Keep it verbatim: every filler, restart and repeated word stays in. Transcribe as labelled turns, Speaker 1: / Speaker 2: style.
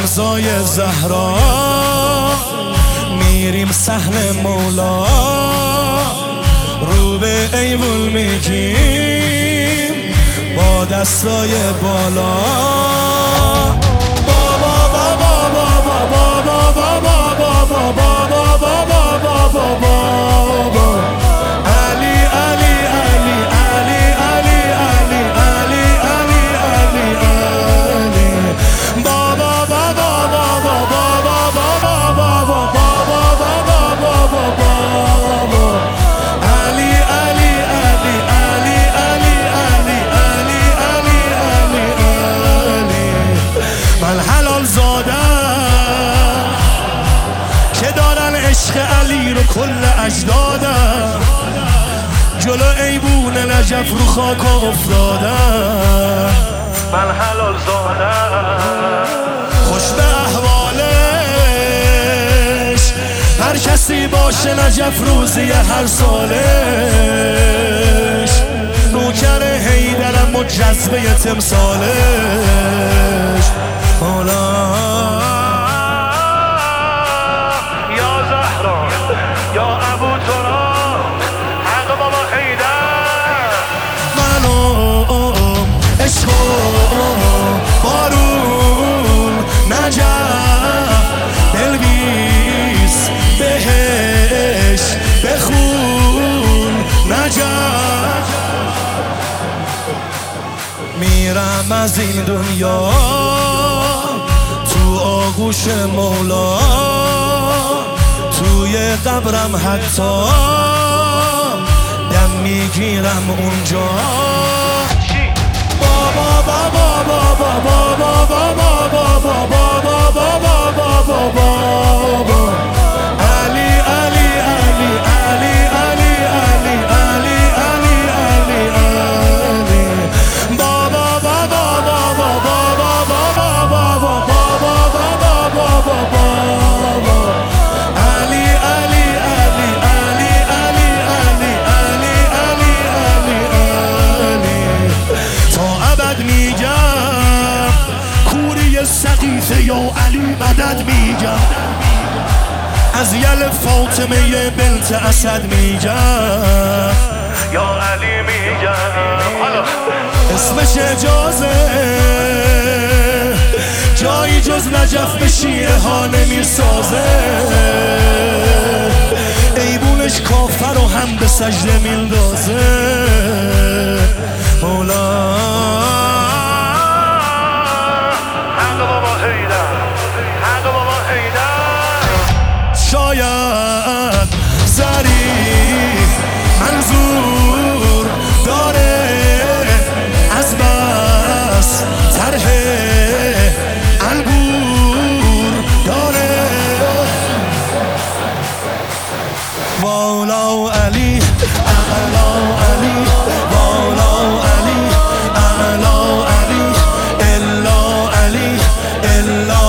Speaker 1: ارزای زهرا میریم صحن مولا، رو به ایوون میگیم با دستای بالا. بابا بابا بابا بابا بابا بابا بابا بابا بابا بابا علی علی علی علی علی علی علی علی علی علی بابا بابا بابا بابا بابا بابا بابا بابا بابا علی علی علی علی علی علی علی علی علی علی من حلال زادم که دارن عشق علی رو کل اجدادم، جلو ایوون نجف رو خاک افتادم. من حلال زادم خوش به احوالش، هر کسی باشه نجف روزی هر سالش. نوکر حیدرم و جذبه تمثالش. حالا یا زهرا یا ابو تراب حق بابا حیدر، منم عشق و بارون نجف دلویز بهش بخون نجف. میرم از این دنیا تو آغوش مولا، توی قبرم حتی دم میگیرم اونجا. بابا بابا بابا بابا بابا بابا بابا بابا بابا علی علی علی علی علی علی علی علی علی علی بابا بابا بابا بابا بابا بابا بابا بابا بابا علی علی علی علی علی علی علی علی علی علی تا ابد میگم کوری سقیفه یا علی مدد میگم، از یل فاطمه بنت اسد میگم یا علی میگم. حالا اسمش اجازه جایی جز نجف به شیعه ها نمیسازه، ایبونش کافر و هم به سجده میندازه. مولا حق بابا حیدر، حق بابا حیدر. شاید ظریف منظور داره از بس طرح انگور داره. مولا علی اعلا علی مولا علی اعلا علی الا علی الا